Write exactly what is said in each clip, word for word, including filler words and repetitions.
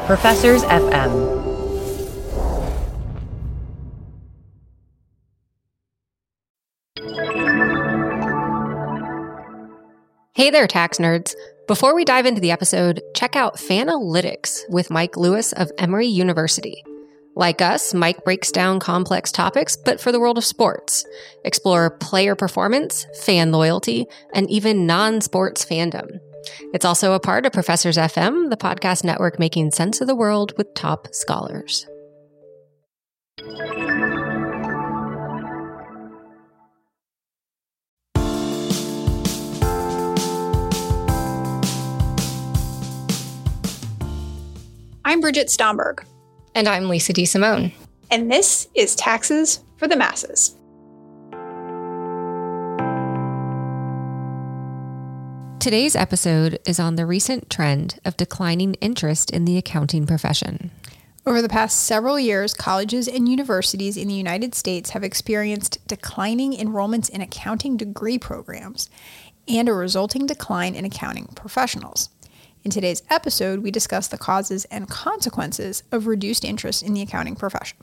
Professors F M. Hey there, tax nerds. Before we dive into the episode, check out Fanalytics with Mike Lewis of Emory University. Like us, Mike breaks down complex topics, but for the world of sports. Explore player performance, fan loyalty, and even non-sports fandom. It's also a part of Professors F M, the podcast network making sense of the world with top scholars. I'm Bridget Stomberg. And I'm Lisa DeSimone. And this is Taxes for the Masses. Today's episode is on the recent trend of declining interest in the accounting profession. Over the past several years, colleges and universities in the United States have experienced declining enrollments in accounting degree programs and a resulting decline in accounting professionals. In today's episode, we discuss the causes and consequences of reduced interest in the accounting profession.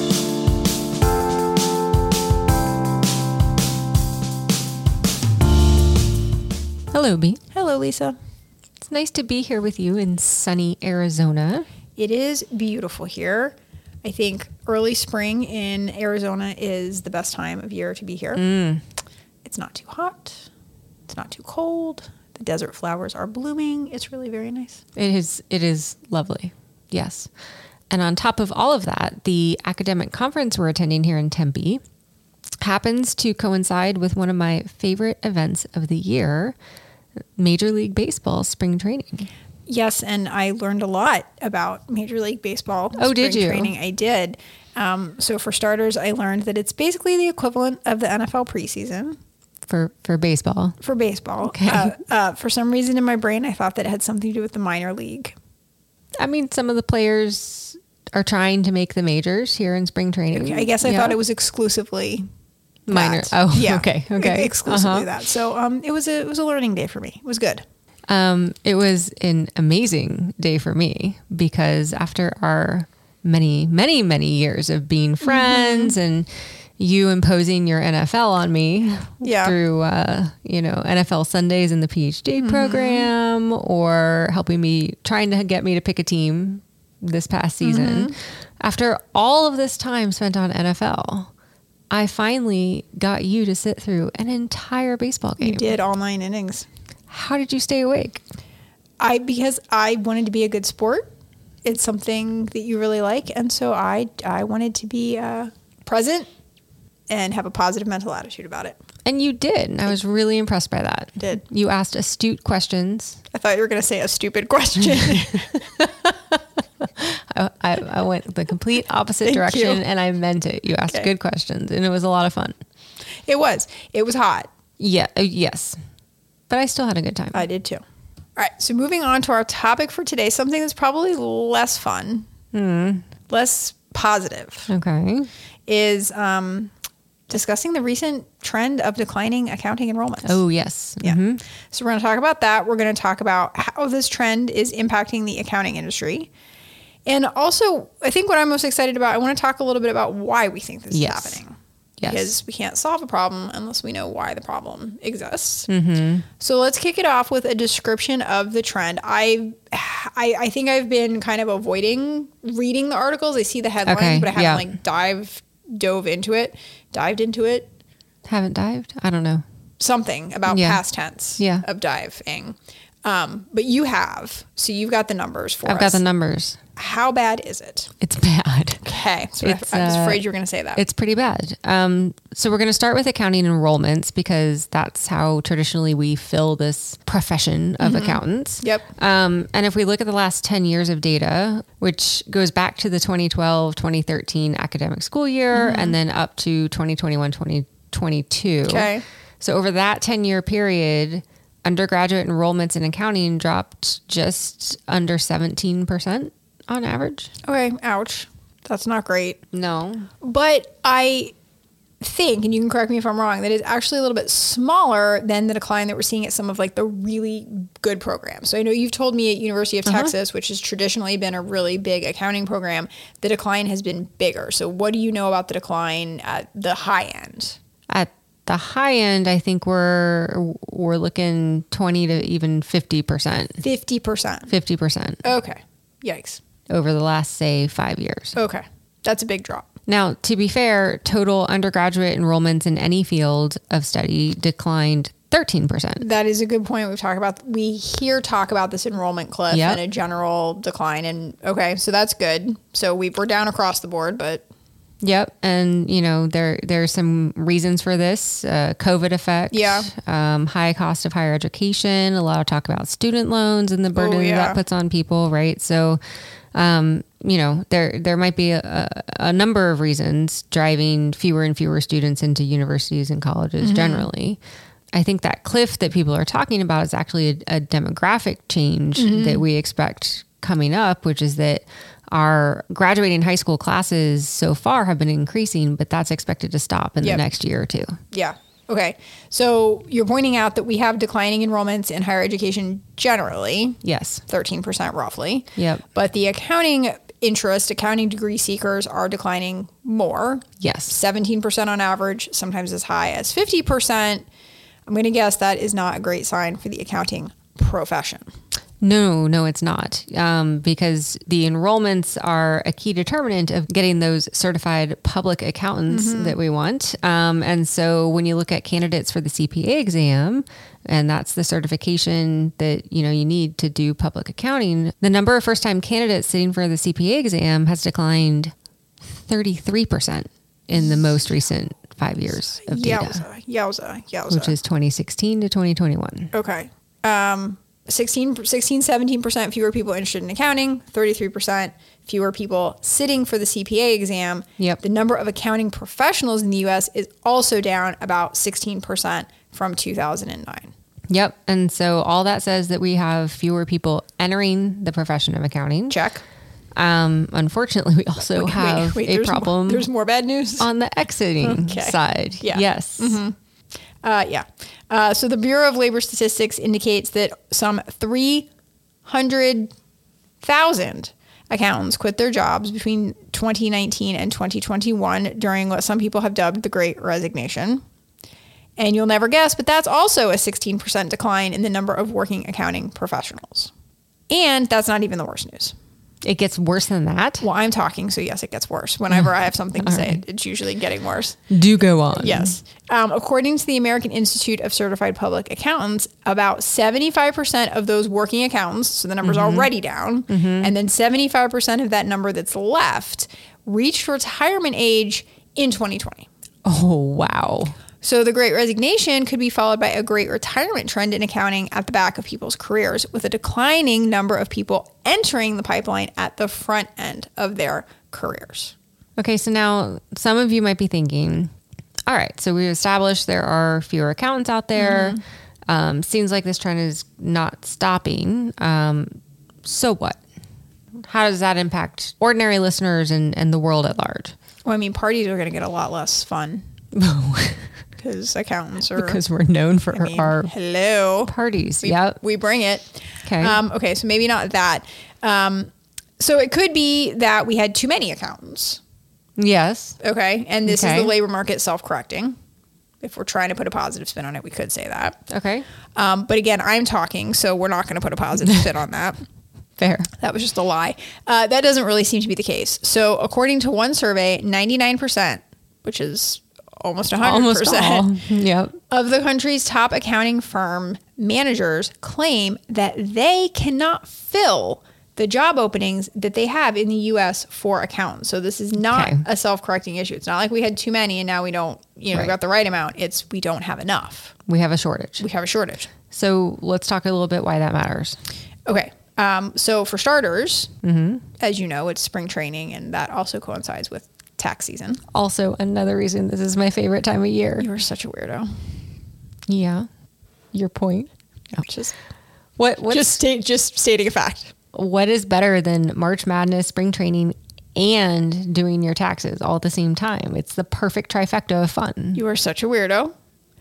Hello, B. Hello, Lisa. It's nice to be here with you in sunny Arizona. It is beautiful here. I think early spring in Arizona is the best time of year to be here. Mm. It's not too hot. It's not too cold. The desert flowers are blooming. It's really very nice. It is it is lovely. Yes. And on top of all of that, the academic conference we're attending here in Tempe happens to coincide with one of my favorite events of the year, Major League Baseball spring training. Yes, and I learned a lot about Major League Baseball oh, spring did you? training. I did. Um, so for starters, I learned that it's basically the equivalent of the N F L preseason. For for baseball. For baseball. Okay. Uh, uh, for some reason in my brain, I thought that it had something to do with the minor league. I mean, some of the players are trying to make the majors here in spring training. Okay, I guess I yeah. thought it was exclusively minor. that. Oh, yeah. okay. Okay. Exclusively uh-huh. that. So um, it was a it was a learning day for me. It was good. Um, it was an amazing day for me because after our many, many, many years of being friends mm-hmm. and you imposing your N F L on me yeah. through, uh, you know, N F L Sundays in the PhD mm-hmm. program or helping me, trying to get me to pick a team this past season. Mm-hmm. After all of this time spent on N F L, I finally got you to sit through an entire baseball game. You did all nine innings. How did you stay awake? I, because I wanted to be a good sport. It's something that you really like. And so I, I wanted to be uh, present and have a positive mental attitude about it. And you did. And I was really impressed by that. I did. You asked astute questions. I thought you were going to say a stupid question. I, I, I went the complete opposite Thank direction you. and I meant it. You asked Okay. good questions and it was a lot of fun. It was. It was hot. Yeah. Uh, yes. But I still had a good time. I did too. All right. So moving on to our topic for today, something that's probably less fun, Mm. less positive, Okay. is um, discussing the recent trend of declining accounting enrollments. Oh, yes. Yeah. Mm-hmm. So we're going to talk about that. We're going to talk about how this trend is impacting the accounting industry. And also, I think what I'm most excited about, I want to talk a little bit about why we think this Yes. is happening. Yes. Because we can't solve a problem unless we know why the problem exists. Mm-hmm. So let's kick it off with a description of the trend. I, I, I think I've been kind of avoiding reading the articles. I see the headlines, Okay, but I haven't yeah. like dive, dove into it, dived into it. Haven't dived? I don't know. Something about Yeah. past tense Yeah. of diving. Um, but you have, so you've got the numbers for I've us. got the numbers. How bad is it? It's bad. Okay. So It's, I, I was uh, afraid you were going to say that. It's pretty bad. Um, so we're going to start with accounting enrollments because that's how traditionally we fill this profession of Mm-hmm. accountants. Yep. Um, and if we look at the last ten years of data, which goes back to the twenty twelve, twenty thirteen academic school year, Mm-hmm. and then up to twenty twenty-one, twenty twenty-two. Okay. So over that ten year period, undergraduate enrollments in accounting dropped just under seventeen percent on average. Okay. Ouch. That's not great. No. But I, think, and you can correct me if I'm wrong, that it's actually a little bit smaller than the decline that we're seeing at some of like the really good programs. So I know you've told me at University of uh-huh. Texas, which has traditionally been a really big accounting program, the decline has been bigger. So what do you know about the decline at the high end? At the high end, I think we're we're looking twenty to even fifty percent. fifty percent. fifty percent. Okay. Yikes. Over the last, say, five years. Okay. That's a big drop. Now, to be fair, total undergraduate enrollments in any field of study declined thirteen percent. That is a good point. We've talked about, we hear talk about this enrollment cliff yep. and a general decline. And okay, so that's good. So we we're down across the board, but. Yep. And, you know, there there's some reasons for this. Uh, COVID effect. Yeah. Um, high cost of higher education. A lot of talk about student loans and the burden oh, yeah. that puts on people, right? So, um, you know, there there might be a, a number of reasons driving fewer and fewer students into universities and colleges mm-hmm. generally. I think that cliff that people are talking about is actually a, a demographic change mm-hmm. that we expect coming up, which is that our graduating high school classes so far have been increasing, but that's expected to stop in yep. the next year or two. Yeah. Okay. So you're pointing out that we have declining enrollments in higher education generally. Yes. thirteen percent roughly. Yep. But the accounting interest, accounting degree seekers are declining more. Yes. seventeen percent on average, sometimes as high as fifty percent. I'm going to guess that is not a great sign for the accounting profession. No, no, it's not. Um, because the enrollments are a key determinant of getting those certified public accountants mm-hmm. that we want. Um, and so when you look at candidates for the C P A exam, and that's the certification that, you know, you need to do public accounting, the number of first-time candidates sitting for the C P A exam has declined thirty-three percent in the most recent five years of data. Yowza, yowza, yowza. Which is twenty sixteen to twenty twenty-one. Okay. Um, sixteen, sixteen, seventeen percent fewer people interested in accounting, thirty-three percent fewer people sitting for the C P A exam. Yep. The number of accounting professionals in the U S is also down about sixteen percent from two thousand nine. Yep. And so all that says that we have fewer people entering the profession of accounting. Check. Um, unfortunately, we also wait, have wait, wait, a there's problem. More, there's more bad news on the exiting okay. side. Yeah. Yes. Mm-hmm. Uh, yeah. Uh, so the Bureau of Labor Statistics indicates that some three hundred thousand accountants quit their jobs between twenty nineteen and twenty twenty-one during what some people have dubbed the Great Resignation. And you'll never guess, but that's also a sixteen percent decline in the number of working accounting professionals. And that's not even the worst news. It gets worse than that? Well, I'm talking, so yes, it gets worse. Whenever I have something to say, right. it's usually getting worse. Do go on. Yes. Um, according to the American Institute of Certified Public Accountants, about seventy-five percent of those working accountants, so the number's mm-hmm. already down, mm-hmm. and then seventy-five percent of that number that's left reached retirement age in twenty twenty. Oh, wow. So the Great Resignation could be followed by a great retirement trend in accounting at the back of people's careers, with a declining number of people entering the pipeline at the front end of their careers. Okay, so now some of you might be thinking, all right, so we established there are fewer accountants out there. Mm-hmm. Um, seems like this trend is not stopping. Um, so what? How does that impact ordinary listeners and, and the world at large? Well, I mean, parties are going to get a lot less fun. Because accountants are... Because we're known for I mean, our hello. parties. We, yep. we bring it. Okay. Um, okay, so maybe not that. Um, so it could be that we had too many accountants. Yes. Okay, and this okay. is the labor market self-correcting. If we're trying to put a positive spin on it, we could say that. Okay. Um, but again, I'm talking, so we're not going to put a positive spin on that. Fair. That was just a lie. Uh, that doesn't really seem to be the case. So according to one survey, ninety-nine percent, which is... almost one hundred percent almost all. Yep. of the country's top accounting firm managers claim that they cannot fill the job openings that they have in the U S for accountants. So this is not okay. a self-correcting issue. It's not like we had too many and now we don't, you know, right. we got the right amount. It's we don't have enough. We have a shortage. We have a shortage. So let's talk a little bit why that matters. Okay. Um, so for starters, mm-hmm. as you know, it's spring training and that also coincides with tax season. Also, another reason this is my favorite time of year. You're such a weirdo. Yeah. Your point. Oh. Just what? What's, just state, just stating a fact. What is better than March Madness, spring training, and doing your taxes all at the same time. It's the perfect trifecta of fun. You are such a weirdo.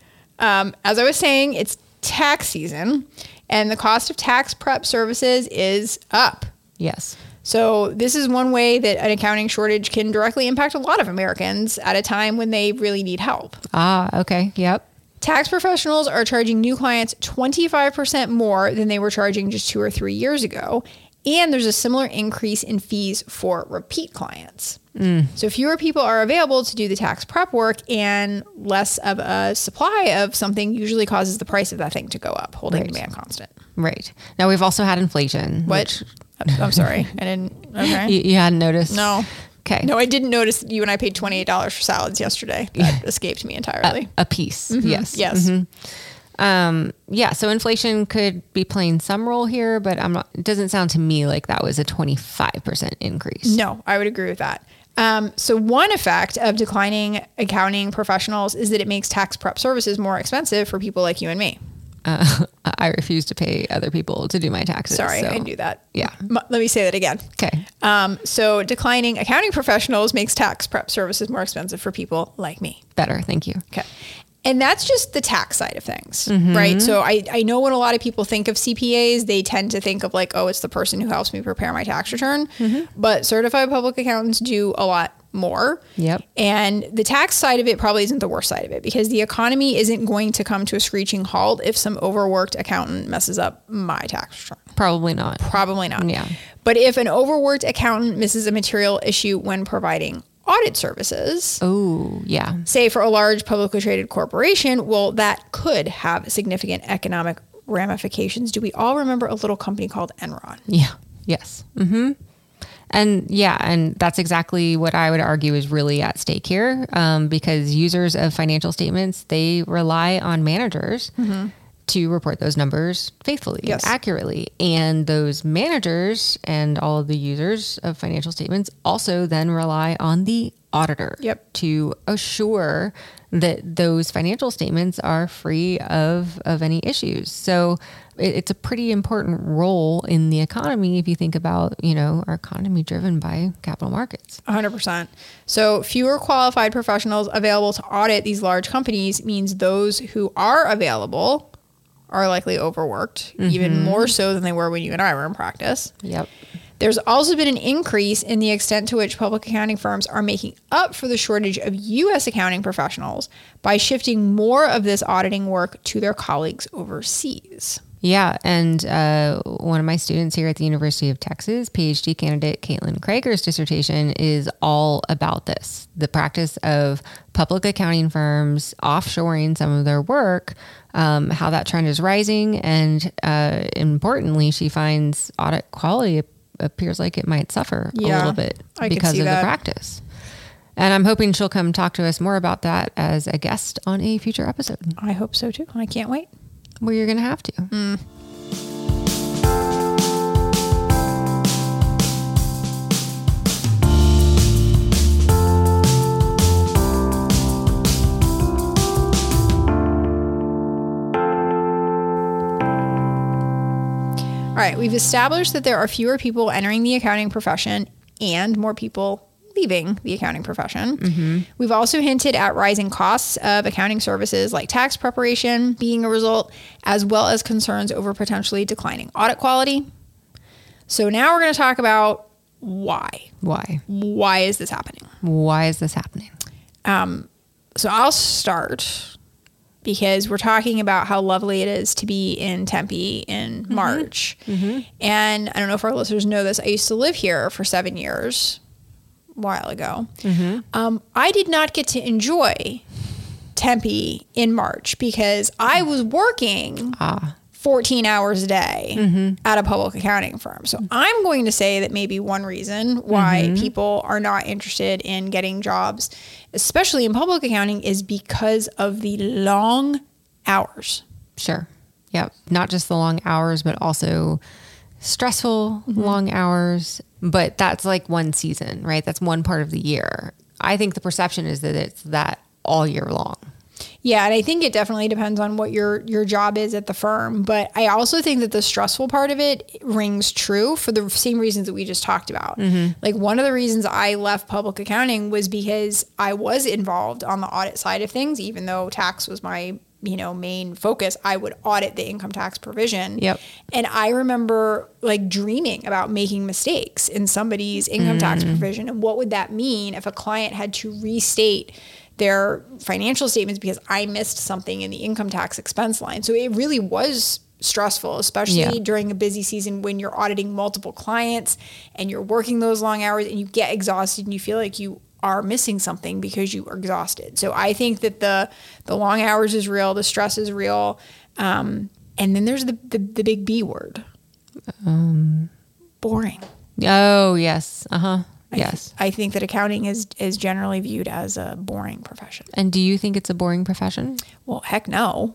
Um, as I was saying, it's tax season, and the cost of tax prep services is up. Yes. So this is one way that an accounting shortage can directly impact a lot of Americans at a time when they really need help. Ah, okay. Yep. Tax professionals are charging new clients twenty-five percent more than they were charging just two or three years ago. And there's a similar increase in fees for repeat clients. Mm. So fewer people are available to do the tax prep work, and less of a supply of something usually causes the price of that thing to go up, holding right. demand constant. Right. Now, we've also had inflation. What? Which... I'm sorry. I didn't. Okay. You, you hadn't noticed? No. Okay. No, I didn't notice that you and I paid twenty-eight dollars for salads yesterday. That escaped me entirely. A, a piece. Mm-hmm. Yes. Yes. Mm-hmm. Um, yeah. So inflation could be playing some role here, but I'm not, it doesn't sound to me like that was a twenty-five percent increase. No, I would agree with that. Um, so one effect of declining accounting professionals is that it makes tax prep services more expensive for people like you and me. Uh, I refuse to pay other people to do my taxes. Sorry, so. I do that. Yeah. M- let me say that again. Okay. Um, so declining accounting professionals makes tax prep services more expensive for people like me. Better. Thank you. Okay. And that's just the tax side of things, Mm-hmm. right? So I, I know when a lot of people think of C P As, they tend to think of like, oh, it's the person who helps me prepare my tax return. Mm-hmm. But certified public accountants do a lot more. Yep. And the tax side of it probably isn't the worst side of it, because the economy isn't going to come to a screeching halt if some overworked accountant messes up my tax return. Probably not. Probably not. Yeah. But if an overworked accountant misses a material issue when providing audit services, oh, yeah. say for a large publicly traded corporation, well, that could have significant economic ramifications. Do we all remember a little company called Enron? Yeah. Yes. Mm-hmm. And yeah, and that's exactly what I would argue is really at stake here, um, because users of financial statements, they rely on managers mm-hmm. to report those numbers faithfully, yes. and accurately. And those managers and all of the users of financial statements also then rely on the auditor yep. to assure that those financial statements are free of, of any issues. So it, it's a pretty important role in the economy if you think about, you know, our economy driven by capital markets. one hundred percent. So fewer qualified professionals available to audit these large companies means those who are available are likely overworked, mm-hmm. even more so than they were when you and I were in practice. Yep. There's also been an increase in the extent to which public accounting firms are making up for the shortage of U S accounting professionals by shifting more of this auditing work to their colleagues overseas. Yeah. And uh, one of my students here at the University of Texas, PhD candidate Caitlin Krager's dissertation is all about this, the practice of public accounting firms offshoring some of their work, um, how that trend is rising. And uh, importantly, she finds audit quality appears like it might suffer yeah, a little bit I because of that. the practice. And I'm hoping she'll come talk to us more about that as a guest on a future episode. I hope so too. I can't wait. Well, you're going to have to. Mm. All right, we've established that there are fewer people entering the accounting profession and more people leaving the accounting profession. Mm-hmm. We've also hinted at rising costs of accounting services like tax preparation being a result, as well as concerns over potentially declining audit quality. So now we're going to talk about why. Why? Why is this happening? Why is this happening? Um, so I'll start because we're talking about how lovely it is to be in Tempe in mm-hmm. March. Mm-hmm. And I don't know if our listeners know this. I used to live here for seven years a while ago. Mm-hmm. Um, I did not get to enjoy Tempe in March because I was working ah. fourteen hours a day mm-hmm. at a public accounting firm. So I'm going to say that maybe one reason why mm-hmm. people are not interested in getting jobs, especially in public accounting, is because of the long hours. Sure. Yep. Not just the long hours, but also stressful mm-hmm. long hours. But that's like one season, right? That's one part of the year. I think the perception is that it's that all year long. Yeah, and I think it definitely depends on what your your job is at the firm. But I also think that the stressful part of it rings true for the same reasons that we just talked about. Mm-hmm. Like one of the reasons I left public accounting was because I was involved on the audit side of things, even though tax was my you know, main focus. I would audit the income tax provision. Yep. And I remember like dreaming about making mistakes in somebody's income mm. tax provision. And what would that mean if a client had to restate their financial statements because I missed something in the income tax expense line? So it really was stressful, especially yeah. during a busy season when you're auditing multiple clients and you're working those long hours and you get exhausted and you feel like you are missing something because you are exhausted. So I think that the the long hours is real, the stress is real, um, and then there's the, the the big B word, um, boring. Oh yes, uh huh. Yes, I, th- I think that accounting is is generally viewed as a boring profession. And do you think it's a boring profession? Well, heck no.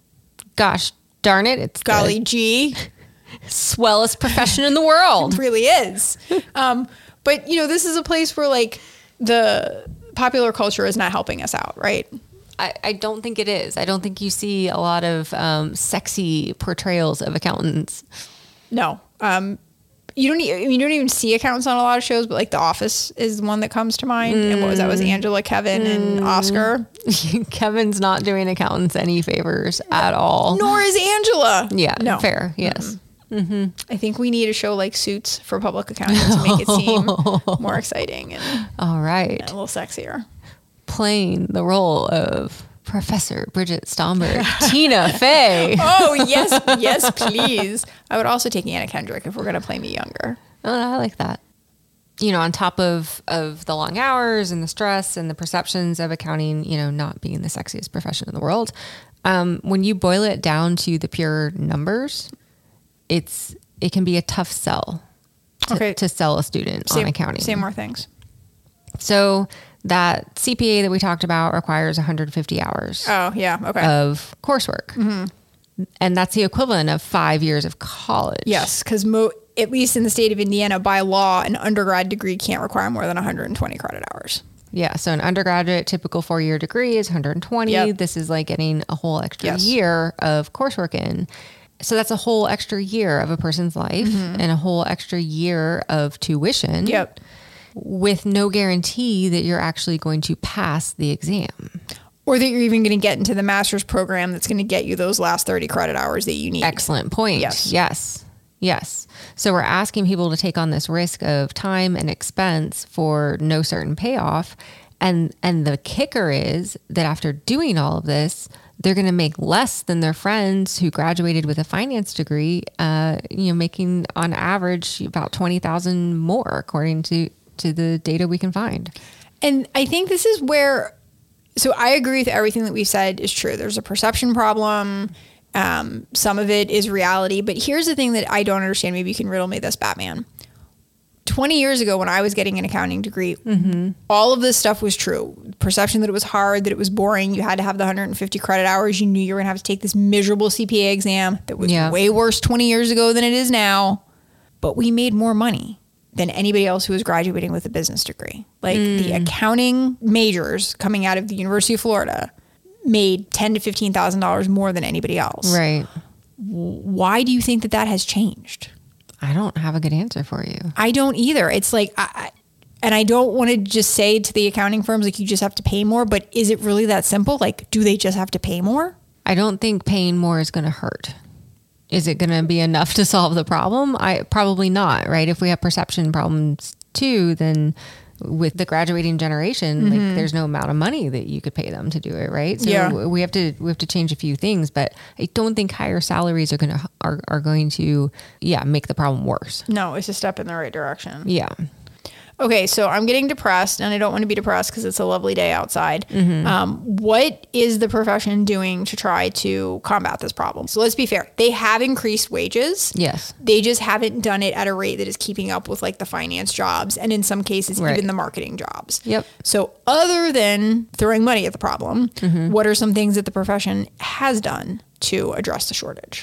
Gosh darn it! It's golly gee, swellest profession in the world. It really is. Um, but you know, this is a place where like. The popular culture is not helping us out, right? I, I don't think it is. I don't think you see a lot of um, sexy portrayals of accountants. No. Um, you don't e- you don't even see accountants on a lot of shows, but like The Office is one that comes to mind. Mm. And what was that? Was Angela, Kevin, mm. and Oscar? Kevin's not doing accountants any favors at all. Nor is Angela. Yeah, no. Fair, yes. Mm-hmm. Mm-hmm. I think we need a show like Suits for public accounting to make it seem more exciting and all right, and a little sexier. Playing the role of Professor Bridget Stomberg, Tina Fey. Oh yes, yes, please. I would also take Anna Kendrick if we're going to play me younger. Oh, I like that. You know, on top of of the long hours and the stress and the perceptions of accounting, you know, not being the sexiest profession in the world, um, when you boil it down to the pure numbers. It's it can be a tough sell to, okay. to sell a student say, on accounting. Say more things. So that C P A that we talked about requires one hundred fifty hours. Oh yeah, okay. Of coursework, mm-hmm. and that's the equivalent of five years of college. Yes, because mo- at least in the state of Indiana, by law, an undergrad degree can't require more than one hundred twenty credit hours. Yeah, so an undergraduate typical four-year degree is one hundred twenty. Yep. This is like getting a whole extra yes. year of coursework in. So that's a whole extra year of a person's life mm-hmm. and a whole extra year of tuition. Yep. With no guarantee that you're actually going to pass the exam. Or that you're even going to get into the master's program that's going to get you those last thirty credit hours that you need. Excellent point. Yes. Yes. Yes. So we're asking people to take on this risk of time and expense for no certain payoff. And, and the kicker is that after doing all of this, they're going to make less than their friends who graduated with a finance degree, uh, you know, making on average about twenty thousand dollars more, according to, to the data we can find. And I think this is where, so I agree with everything that we've said is true. There's a perception problem. Um, some of it is reality. But here's the thing that I don't understand. Maybe you can riddle me this, Batman. twenty years ago when I was getting an accounting degree, mm-hmm. all of this stuff was true. Perception that it was hard, that it was boring. You had to have the one hundred fifty credit hours. You knew you were going to have to take this miserable C P A exam that was yeah. way worse twenty years ago than it is now. But we made more money than anybody else who was graduating with a business degree. Like mm. the accounting majors coming out of the University of Florida made ten thousand to fifteen thousand dollars more than anybody else. Right. Why do you think that that has changed? I don't have a good answer for you. I don't either. It's like, I, and I don't want to just say to the accounting firms, like, you just have to pay more, but is it really that simple? Like, do they just have to pay more? I don't think paying more is going to hurt. Is it going to be enough to solve the problem? I probably not, right? If we have perception problems too, then with the graduating generation, mm-hmm. like there's no amount of money that you could pay them to do it, right? So yeah. we have to we have to change a few things, but I don't think higher salaries are going to are, are going to yeah, make the problem worse. No, it's a step in the right direction. Yeah. Okay, so I'm getting depressed, and I don't want to be depressed because it's a lovely day outside. Mm-hmm. Um, what is the profession doing to try to combat this problem? So let's be fair. They have increased wages. Yes. They just haven't done it at a rate that is keeping up with like the finance jobs, and in some cases, right. even the marketing jobs. Yep. So other than throwing money at the problem, mm-hmm. what are some things that the profession has done to address the shortage?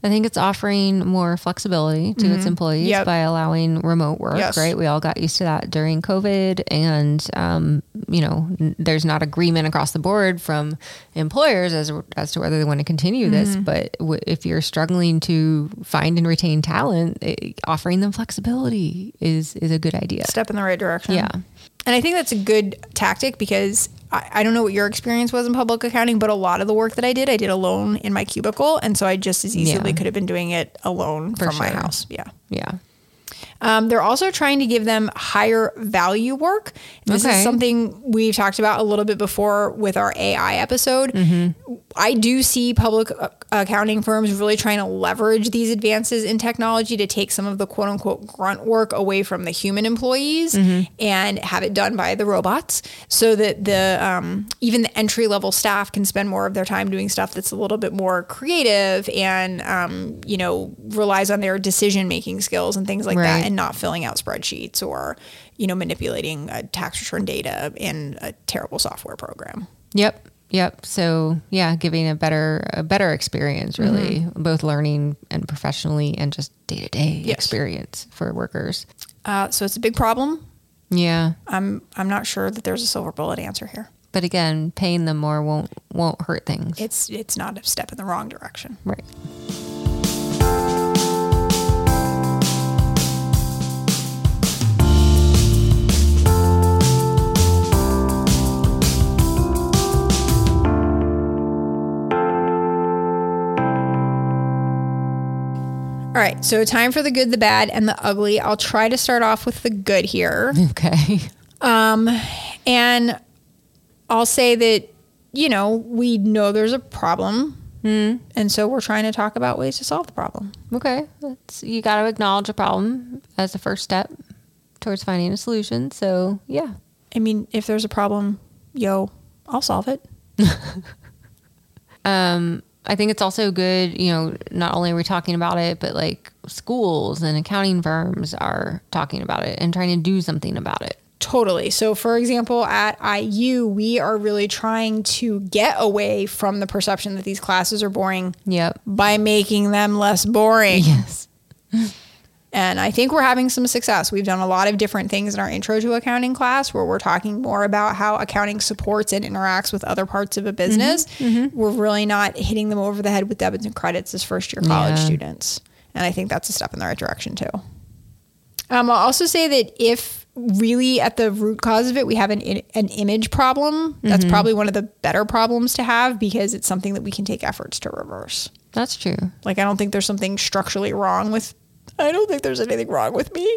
I think it's offering more flexibility to mm-hmm. its employees yep. by allowing remote work, yes. right? We all got used to that during COVID, and, um, you know, n- there's not agreement across the board from employers as, as to whether they want to continue mm-hmm. this. But w- if you're struggling to find and retain talent, it, offering them flexibility is, is a good idea. Step in the right direction. Yeah. And I think that's a good tactic because I, I don't know what your experience was in public accounting, but a lot of the work that I did, I did alone in my cubicle. And so I just as easily yeah. could have been doing it alone For from sure. my house. Yeah. Yeah. Um, they're also trying to give them higher value work. This okay. is something we've talked about a little bit before with our A I episode. Mm-hmm. I do see public uh, accounting firms really trying to leverage these advances in technology to take some of the quote unquote grunt work away from the human employees mm-hmm. and have it done by the robots so that the um, even the entry level staff can spend more of their time doing stuff that's a little bit more creative and, um, you know, relies on their decision making skills and things like right. that. And not filling out spreadsheets or, you know, manipulating a tax return data in a terrible software program. Yep. Yep. So yeah, giving a better, a better experience really, mm-hmm. both learning and professionally and just day to day experience for workers. Uh, so it's a big problem. Yeah. I'm, I'm not sure that there's a silver bullet answer here. But again, paying them more won't, won't hurt things. It's, it's not a step in the wrong direction. Right. All right, so time for the good, the bad, and the ugly. I'll try to start off with the good here. Okay. Um, and I'll say that, you know, we know there's a problem, mm. and so we're trying to talk about ways to solve the problem. Okay. That's, you got to acknowledge a problem as the first step towards finding a solution. So, yeah. I mean, if there's a problem, yo, I'll solve it. um. I think it's also good, you know, not only are we talking about it, but like schools and accounting firms are talking about it and trying to do something about it. Totally. So for example, at I U, we are really trying to get away from the perception that these classes are boring. Yep. By making them less boring. Yes. And I think we're having some success. We've done a lot of different things in our intro to accounting class where we're talking more about how accounting supports and interacts with other parts of a business. Mm-hmm, mm-hmm. We're really not hitting them over the head with debits and credits as first year college yeah. students. And I think that's a step in the right direction too. Um, I'll also say that if really at the root cause of it, we have an an image problem, that's mm-hmm. probably one of the better problems to have because it's something that we can take efforts to reverse. That's true. Like, I don't think there's something structurally wrong with I don't think there's anything wrong with me.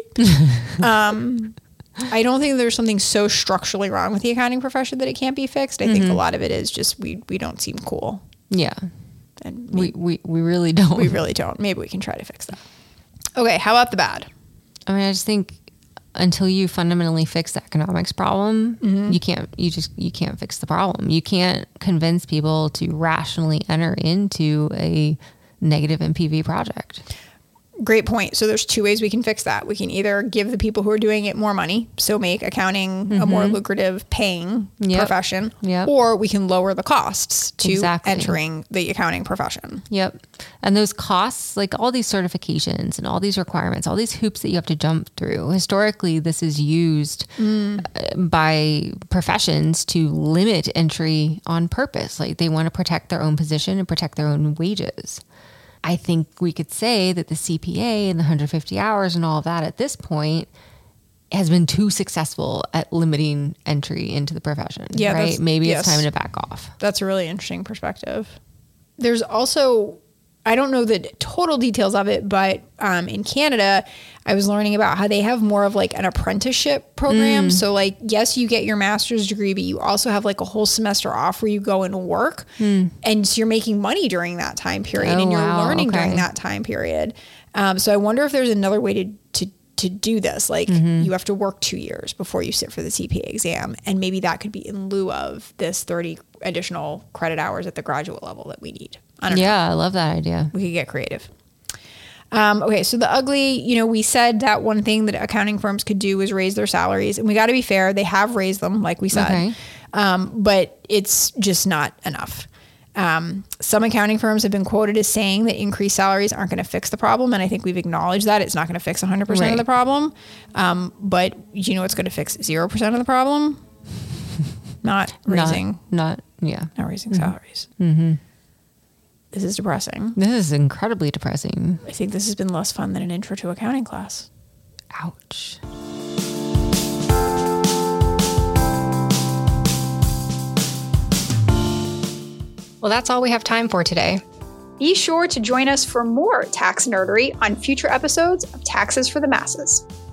um, I don't think there's something so structurally wrong with the accounting profession that it can't be fixed. I mm-hmm. think a lot of it is just we we don't seem cool. Yeah. And maybe, we, we, we really don't. We really don't. Maybe we can try to fix that. Okay, how about the bad? I mean, I just think until you fundamentally fix the economics problem, mm-hmm. you can't, you just, you can't fix the problem. You can't convince people to rationally enter into a negative N P V project. Great point. So there's two ways we can fix that. We can either give the people who are doing it more money, so make accounting mm-hmm. a more lucrative paying yep. profession, yep. or we can lower the costs to exactly. entering the accounting profession. Yep. And those costs, like all these certifications and all these requirements, all these hoops that you have to jump through, historically, this is used mm. by professions to limit entry on purpose. Like they want to protect their own position and protect their own wages. I think we could say that the C P A and the one hundred fifty hours and all of that at this point has been too successful at limiting entry into the profession, yeah, right? Maybe yes. it's time to back off. That's a really interesting perspective. There's also, I don't know the total details of it, but um, in Canada, I was learning about how they have more of like an apprenticeship program. Mm. So like, yes, you get your master's degree, but you also have like a whole semester off where you go and work. Mm. And so you're making money during that time period oh, and you're wow. learning okay. during that time period. Um, so I wonder if there's another way to, to, to do this. Like mm-hmm. you have to work two years before you sit for the C P A exam. And maybe that could be in lieu of this thirty additional credit hours at the graduate level that we need. I don't yeah, know. I love that idea. We could get creative. Um, okay, so the ugly, you know, we said that one thing that accounting firms could do is raise their salaries. And we got to be fair. They have raised them, like we said. Okay. Um, but it's just not enough. Um, some accounting firms have been quoted as saying that increased salaries aren't going to fix the problem. And I think we've acknowledged that it's not going to fix one hundred percent right. of the problem. Um, but you know what's going to fix zero percent of the problem? Not raising. Not, not yeah. Not raising mm-hmm. salaries. Mm-hmm. This is depressing. This is incredibly depressing. I think this has been less fun than an intro to accounting class. Ouch. Well, that's all we have time for today. Be sure to join us for more tax nerdery on future episodes of Taxes for the Masses.